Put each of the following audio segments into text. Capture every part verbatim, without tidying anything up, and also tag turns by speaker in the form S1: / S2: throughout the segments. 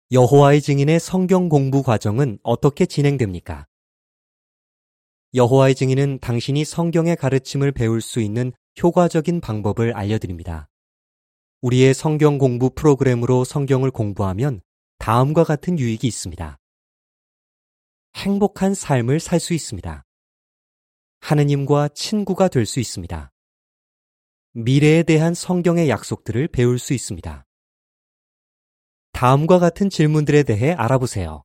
S1: 여호와의 증인의 성경 공부 과정은 어떻게 진행됩니까? 여호와의 증인은 당신이 성경의 가르침을 배울 수 있는 효과적인 방법을 알려드립니다. 우리의 성경 공부 프로그램으로 성경을 공부하면 다음과 같은 유익이 있습니다. 행복한 삶을 살 수 있습니다. 하느님과 친구가 될 수 있습니다. 미래에 대한 성경의 약속들을 배울 수 있습니다. 다음과 같은 질문들에 대해 알아보세요.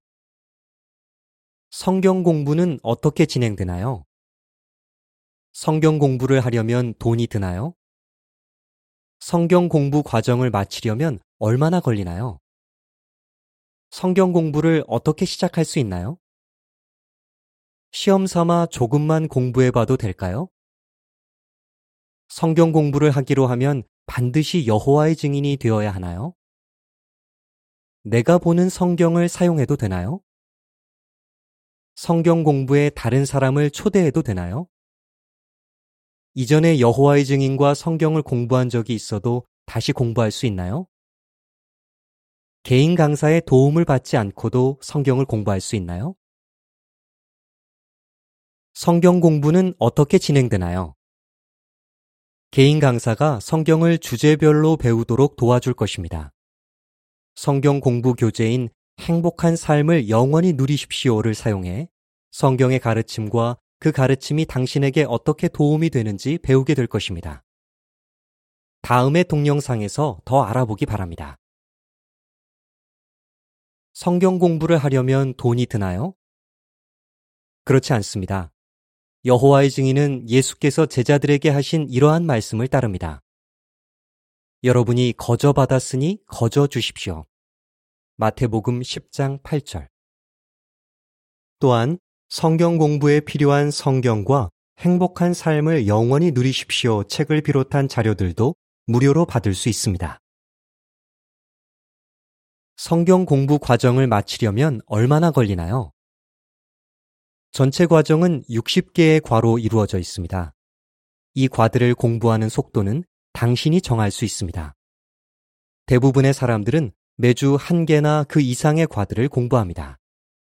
S1: 성경 공부는 어떻게 진행되나요? 성경 공부를 하려면 돈이 드나요? 성경 공부 과정을 마치려면 얼마나 걸리나요? 성경 공부를 어떻게 시작할 수 있나요? 시험 삼아 조금만 공부해 봐도 될까요? 성경 공부를 하기로 하면 반드시 여호와의 증인이 되어야 하나요? 내가 보는 성경을 사용해도 되나요? 성경 공부에 다른 사람을 초대해도 되나요? 이전에 여호와의 증인과 성경을 공부한 적이 있어도 다시 공부할 수 있나요? 개인 강사의 도움을 받지 않고도 성경을 공부할 수 있나요? 성경 공부는 어떻게 진행되나요? 개인 강사가 성경을 주제별로 배우도록 도와줄 것입니다. 성경 공부 교재인 행복한 삶을 영원히 누리십시오를 사용해 성경의 가르침과 그 가르침이 당신에게 어떻게 도움이 되는지 배우게 될 것입니다. 다음의 동영상에서 더 알아보기 바랍니다. 성경 공부를 하려면 돈이 드나요? 그렇지 않습니다. 여호와의 증인은 예수께서 제자들에게 하신 이러한 말씀을 따릅니다. 여러분이 거저 받았으니 거저 주십시오. 마태복음 십 장 팔 절. 또한 성경 공부에 필요한 성경과 행복한 삶을 영원히 누리십시오 책을 비롯한 자료들도 무료로 받을 수 있습니다. 성경 공부 과정을 마치려면 얼마나 걸리나요? 전체 과정은 육십 개의 과로 이루어져 있습니다. 이 과들을 공부하는 속도는 당신이 정할 수 있습니다. 대부분의 사람들은 매주 한 개나 그 이상의 과들을 공부합니다.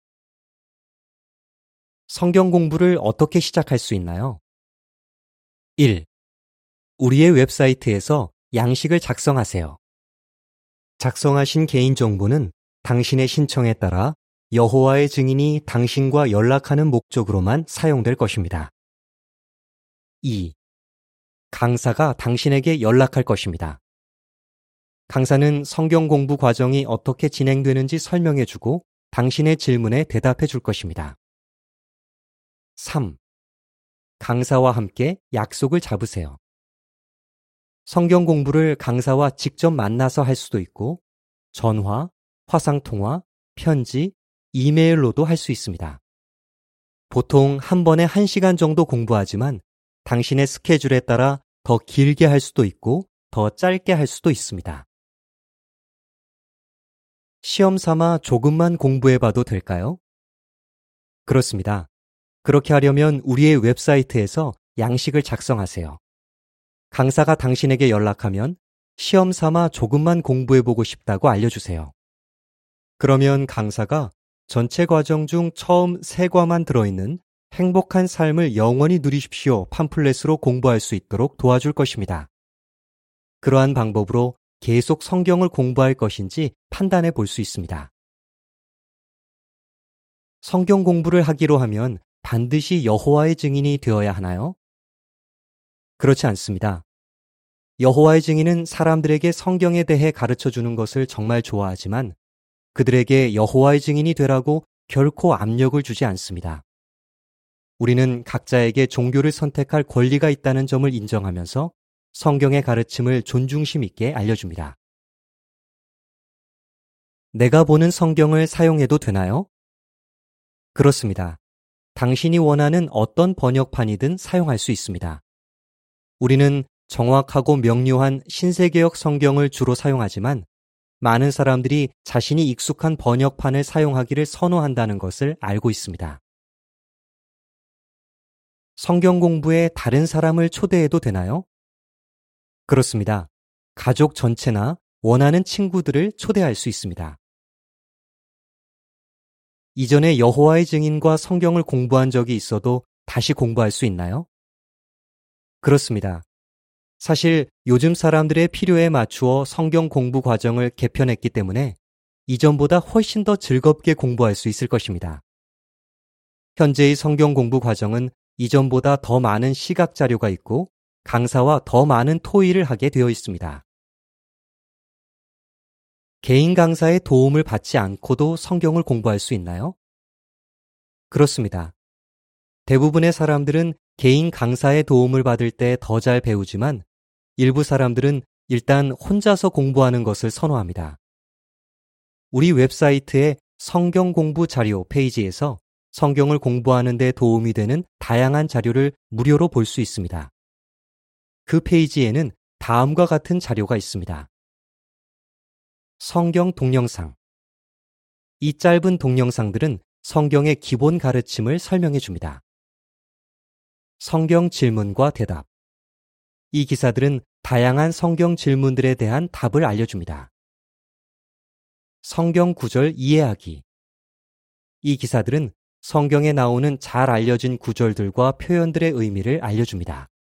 S1: 성경 공부를 어떻게 시작할 수 있나요? 일. 우리의 웹사이트에서 양식을 작성하세요. 작성하신 개인정보는 당신의 신청에 따라 여호와의 증인이 당신과 연락하는 목적으로만 사용될 것입니다. 이. 강사가 당신에게 연락할 것입니다. 강사는 성경 공부 과정이 어떻게 진행되는지 설명해주고 당신의 질문에 대답해 줄 것입니다. 삼. 강사와 함께 약속을 잡으세요. 성경 공부를 강사와 직접 만나서 할 수도 있고 전화, 화상통화, 편지, 이메일로도 할 수 있습니다. 보통 한 번에 한 시간 정도 공부하지만 당신의 스케줄에 따라 더 길게 할 수도 있고 더 짧게 할 수도 있습니다. 시험 삼아 조금만 공부해 봐도 될까요? 그렇습니다. 그렇게 하려면 우리의 웹사이트에서 양식을 작성하세요. 강사가 당신에게 연락하면 시험 삼아 조금만 공부해 보고 싶다고 알려주세요. 그러면 강사가 전체 과정 중 처음 세 과만 들어있는 행복한 삶을 영원히 누리십시오 팜플렛으로 공부할 수 있도록 도와줄 것입니다. 그러한 방법으로 계속 성경을 공부할 것인지 판단해 볼 수 있습니다. 성경 공부를 하기로 하면 반드시 여호와의 증인이 되어야 하나요? 그렇지 않습니다. 여호와의 증인은 사람들에게 성경에 대해 가르쳐 주는 것을 정말 좋아하지만 그들에게 여호와의 증인이 되라고 결코 압력을 주지 않습니다. 우리는 각자에게 종교를 선택할 권리가 있다는 점을 인정하면서 성경의 가르침을 존중심 있게 알려줍니다. 내가 보는 성경을 사용해도 되나요? 그렇습니다. 당신이 원하는 어떤 번역판이든 사용할 수 있습니다. 우리는 정확하고 명료한 신세개역 성경을 주로 사용하지만 많은 사람들이 자신이 익숙한 번역판을 사용하기를 선호한다는 것을 알고 있습니다. 성경 공부에 다른 사람을 초대해도 되나요? 그렇습니다. 가족 전체나 원하는 친구들을 초대할 수 있습니다. 이전에 여호와의 증인과 성경을 공부한 적이 있어도 다시 공부할 수 있나요? 그렇습니다. 사실 요즘 사람들의 필요에 맞추어 성경 공부 과정을 개편했기 때문에 이전보다 훨씬 더 즐겁게 공부할 수 있을 것입니다. 현재의 성경 공부 과정은 이전보다 더 많은 시각 자료가 있고 강사와 더 많은 토의를 하게 되어 있습니다. 개인 강사의 도움을 받지 않고도 성경을 공부할 수 있나요? 그렇습니다. 대부분의 사람들은 개인 강사의 도움을 받을 때 더 잘 배우지만 일부 사람들은 일단 혼자서 공부하는 것을 선호합니다. 우리 웹사이트의 성경 공부 자료 페이지에서 성경을 공부하는 데 도움이 되는 다양한 자료를 무료로 볼 수 있습니다. 그 페이지에는 다음과 같은 자료가 있습니다. 성경 동영상. 이 짧은 동영상들은 성경의 기본 가르침을 설명해 줍니다. 성경 질문과 대답. 이 기사들은 다양한 성경 질문들에 대한 답을 알려줍니다. 성경 구절 이해하기. 이 기사들은 성경에 나오는 잘 알려진 구절들과 표현들의 의미를 알려줍니다.